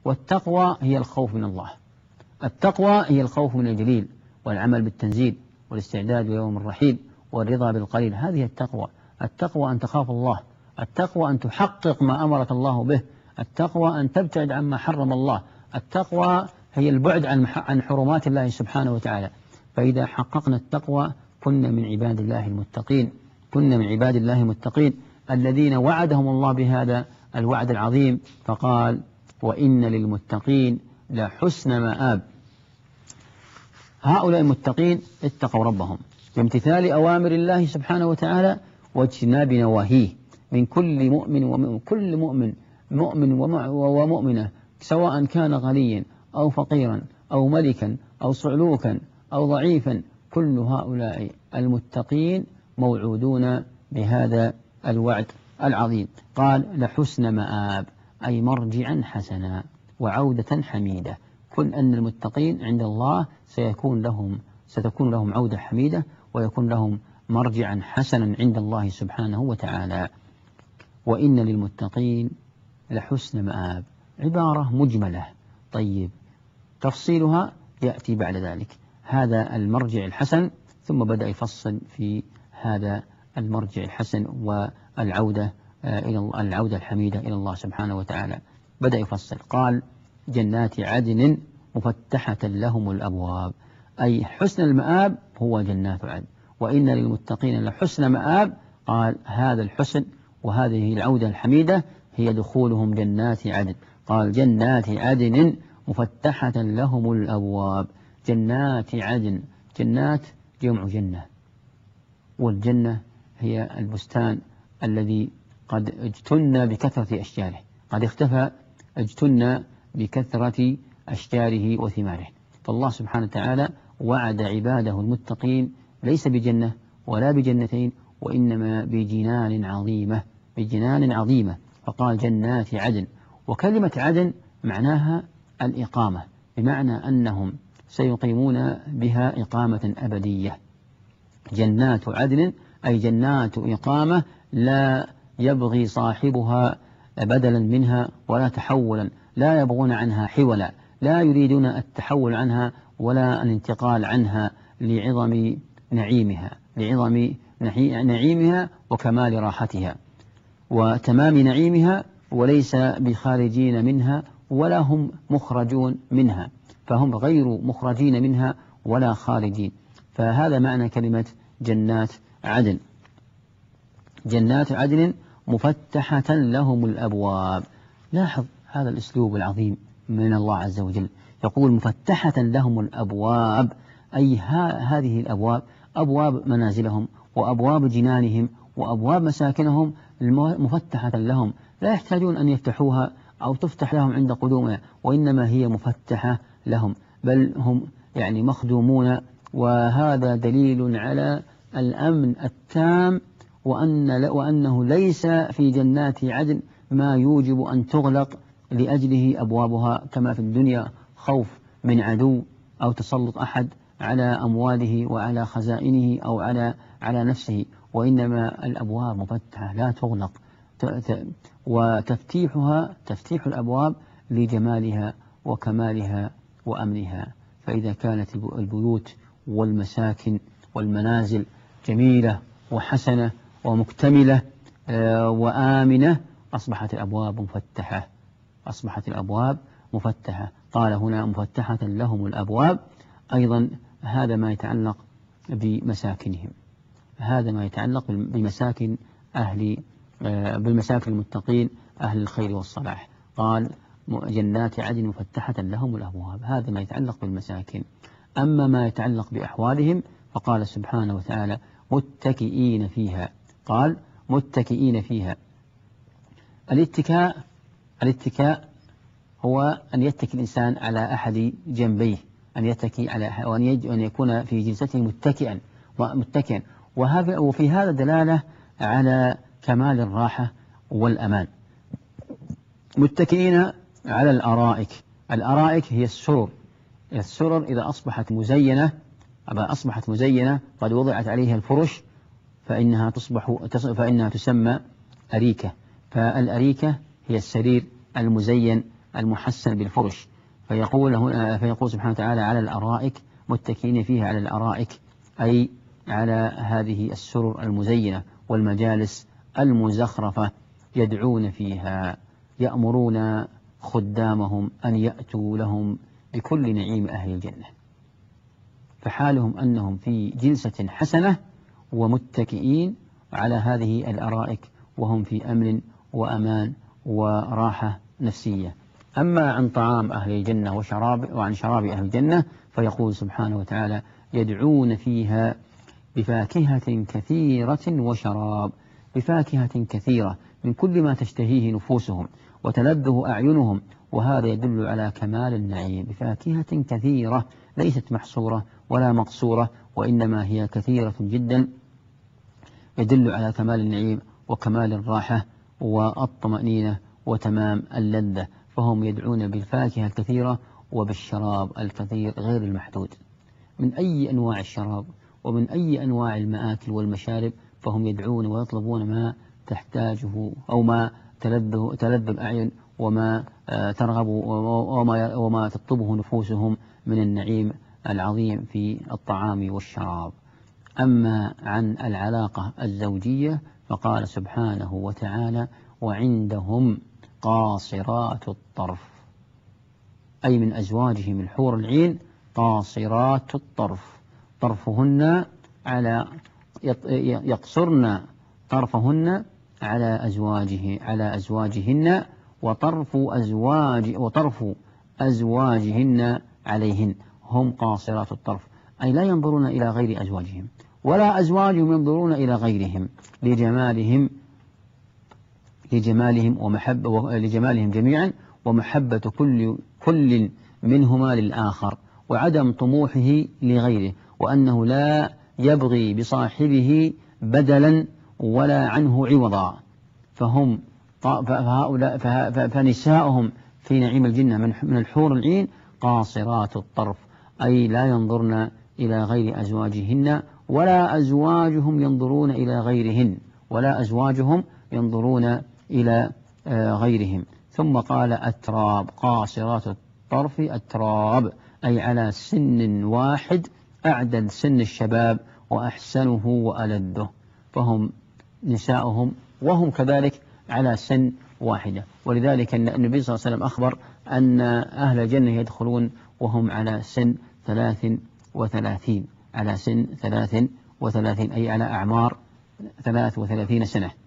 والتقوى هي الخوف من الله. التقوى هي الخوف من الجليل والعمل بالتنزيل والاستعداد ليوم الرحيل والرضا بالقليل. هذه التقوى. التقوى أن تخاف الله، التقوى أن تحقق ما أمرك الله به، التقوى أن تبتعد عما حرم الله، التقوى هي البعد عن حرمات الله سبحانه وتعالى. فإذا حققنا التقوى كنا من عباد الله المتقين، كنا من عباد الله المتقين الذين وعدهم الله بهذا الوعد العظيم، فقال وإن للمتقين لحسن مآب. هؤلاء المتقين اتقوا ربهم بامتثال أوامر الله سبحانه وتعالى واجتناب نواهيه من كل مؤمن ومؤمنة، سواء كان غنيا أو فقيرا أو ملكا أو صعلوكا أو ضعيفا، كل هؤلاء المتقين موعودون بهذا الوعد العظيم. قال لحسن مآب أي مرجعا حسنا وعودة حميدة. كن أن المتقين عند الله ستكون لهم عودة حميدة ويكون لهم مرجعا حسنا عند الله سبحانه وتعالى. وإن للمتقين لحسن مآب عبارة مجملة، طيب تفصيلها يأتي بعد ذلك. هذا المرجع الحسن، ثم بدأ يفصل في هذا المرجع الحسن والعودة العودة الحميدة إلى الله سبحانه وتعالى. بدأ يفصل قال جنات عدن مفتحة لهم الأبواب، أي حسن المآب هو جنات عدن. وإن للمتقين لحسن مآب، قال هذا الحسن وهذه العودة الحميدة هي دخولهم جنات عدن. قال جنات عدن مفتحة لهم الأبواب. جنات عدن، جنات جمع جنة، والجنة هي البستان الذي قد اجتن بكثرة أشجاره، قد اختفى اجتن بكثرة أشجاره وثماره. فالله سبحانه وتعالى وعد عباده المتقين ليس بجنة ولا بجنتين، وإنما بجنان عظيمة، فقال جنات عدن. وكلمة عدن معناها الإقامة، بمعنى أنهم سيقيمون بها إقامة أبدية. جنات عدن أي جنات إقامة لا يبغي صاحبها بدلا منها ولا تحولا، لا يبغون عنها حولا، لا يريدون التحول عنها ولا الانتقال عنها لعظم نعيمها وكمال راحتها وتمام نعيمها، وليس بخارجين منها ولا هم مخرجون منها، فهم غير مخرجين منها ولا خارجين. فهذا معنى كلمة جنات عدن. جنات عدن مفتحة لهم الأبواب. لاحظ هذا الأسلوب العظيم من الله عز وجل، يقول مفتحة لهم الأبواب، أي هذه الأبواب أبواب منازلهم وأبواب جنانهم وأبواب مساكنهم مفتحة لهم، لا يحتاجون أن يفتحوها أو تفتح لهم عند قدومها، وإنما هي مفتحة لهم، بل هم يعني مخدومون. وهذا دليل على الأمن التام، وأنه ليس في جنات عدن ما يوجب أن تغلق لأجله أبوابها كما في الدنيا، خوف من عدو أو تسلط أحد على أمواله وعلى خزائنه أو على نفسه، وإنما الأبواب مفتحة لا تغلق، تفتيح الأبواب لجمالها وكمالها وأمنها. فإذا كانت البيوت والمساكن والمنازل جميلة وحسنة ومكتملة وآمنة، أصبحت الأبواب مفتحة. قال هنا مفتحة لهم الأبواب، أيضا هذا ما يتعلق بمساكنهم، هذا ما يتعلق بمساكن بالمساكن المتقين أهل الخير والصلاح. قال جنات عدن مفتحة لهم الأبواب، هذا ما يتعلق بالمساكن. أما ما يتعلق بأحوالهم فقال سبحانه وتعالى متكئين فيها. قال متكئين فيها. الاتكاء هو أن يتكي الإنسان على أحد جنبيه، أن يتكي على وأن يكون في جلسته متكئا، وفي هذا دلالة على كمال الراحة والأمان. متكئين على الأرائك هي السرر إذا أصبحت مزينة قد وضعت عليها الفرش فإنها تسمى أريكة. فالأريكة هي السرير المزين المحسن بالفرش. فيقول سبحانه وتعالى على الأرائك متكئين فيها على الأرائك، أي على هذه السرر المزينة والمجالس المزخرفة، يدعون فيها يأمرون خدامهم أن يأتوا لهم بكل نعيم أهل الجنة، فحالهم أنهم في جلسة حسنة ومتكئين على هذه الأرائك وهم في أمن وأمان وراحة نفسية. أما عن طعام أهل الجنة وعن شراب أهل الجنة فيقول سبحانه وتعالى يدعون فيها بفاكهة كثيرة وشراب، بفاكهة كثيرة من كل ما تشتهيه نفوسهم وتلذه أعينهم، وهذا يدل على كمال النعيم، بفاكهة كثيرة ليست محصورة ولا مقصورة، وإنما هي كثيرة جدا، يدل على كمال النعيم وكمال الراحة والطمأنينة وتمام اللذة. فهم يدعون بالفاكهة الكثيرة وبالشراب الكثير غير المحدود من أي أنواع الشراب ومن أي أنواع المآكل والمشارب، فهم يدعون ويطلبون ما تحتاجه أو ما تلذ الأعين وما ترغب وما تطلبه نفوسهم من النعيم العظيم في الطعام والشراب. أما عن العلاقة الزوجية فقال سبحانه وتعالى وعندهم قاصرات الطرف، أي من أزواجهم الحور العين قاصرات الطرف، طرفهن على يقصرن طرفهن على أزواجهن وطرف أزواجهن عليهن، هم قاصرات الطرف، أي لا ينظرون إلى غير أزواجهم ولا أزواجهم ينظرون إلى غيرهم لجمالهم جميعا ومحبة كل منهما للآخر وعدم طموحه لغيره، وأنه لا يبغي بصاحبه بدلا ولا عنه عوضا. فنساؤهم في نعيم الجنة من الحور العين قاصرات الطرف، أي لا ينظرن إلى غير أزواجهن ولا أزواجهم ينظرون إلى غيرهن ولا أزواجهم ينظرون إلى غيرهم. ثم قال أتراب، قاصرات الطرف أتراب، أي على سن واحد أعدل سن الشباب وأحسنه وألذه، فهم نساؤهم وهم كذلك على سن واحدة. ولذلك النبي صلى الله عليه وسلم أخبر أن أهل الجنة يدخلون وهم على سن 33، على سن 33 أي على أعمار 33 سنة.